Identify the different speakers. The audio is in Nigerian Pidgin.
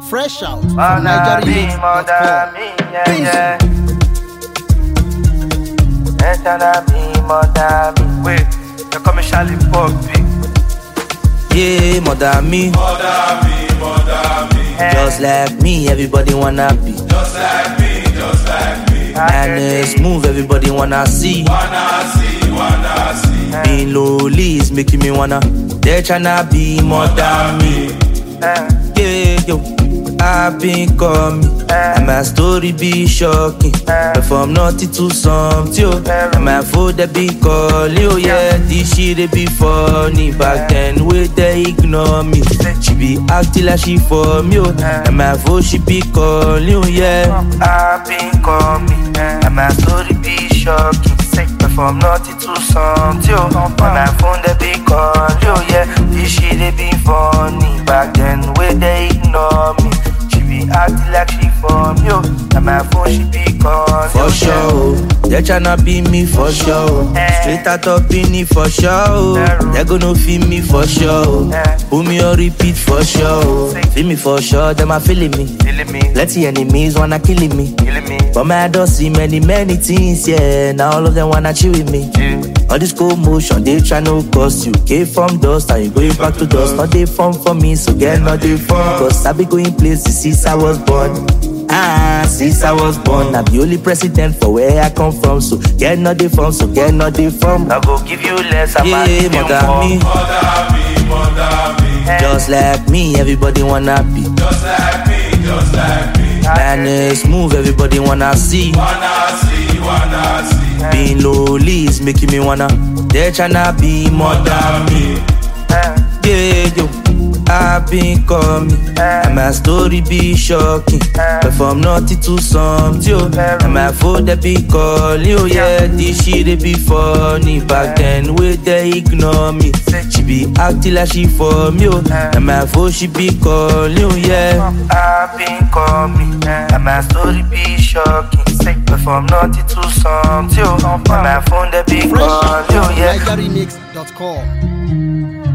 Speaker 1: Fresh out from NigerianMix.com.
Speaker 2: Wait, you call me Charlie Poppy.
Speaker 3: Yeah, mother me. Just like me, everybody wanna be.
Speaker 2: Just like me.
Speaker 3: Madness move, everybody wanna see. Being lowly is making me wanna. They're tryna be more than me. Yeah, yo, I've been coming, and my story be shocking. But from nothing to something, yo, and my food they be calling, yo, yeah. This shit they be funny. Back then, wait they ignore me. She be acting like she for me, yo, and my voice she be calling, yo, yeah.
Speaker 2: I've been coming, and my story be shocking. But from nothing to something, yo, and my phone they be calling, yo, yeah. This shit they be funny. Back then, wait they ignore me. She be acting like she for me, yo, and my phone she be calling,
Speaker 3: for sure. They tryna be me for sure. Straight out of Beanie for sure. They gonna feel me for sure. Put me on repeat for sure. Feel me for sure, them are feeling me. Plenty enemies wanna killing me. But man, I don't see many things, yeah. Now all of them wanna chill with me. All this cool motion, they tryna cost you. Came from dust, and you going back to dust. Not they fun for me, so get not they fun. Cause I be going places since I was born. Since I was born, I'm the only president for where I come from. So get not the form, so get not the form.
Speaker 2: I go give you less, I'm
Speaker 3: yeah, mother me. Just like me, everybody wanna be.
Speaker 2: Just like me.
Speaker 3: Madness move, everybody wanna see. Being lowly is making me wanna. They're tryna be more than me. Yeah, yo, I've been coming, and my story be shocking. But from nothing to something, yo, and my phone they be calling, yo, yeah. This shit they be funny. Back then, wait they ignore me. She be acting like she for me, yo, and my phone she be calling, yo, yeah.
Speaker 2: I've been coming, and my story be shocking. But from nothing to something, yo, and my phone they be
Speaker 1: Fresh out
Speaker 2: calling, yo,
Speaker 1: from
Speaker 2: yeah.
Speaker 1: NigerianMix.com.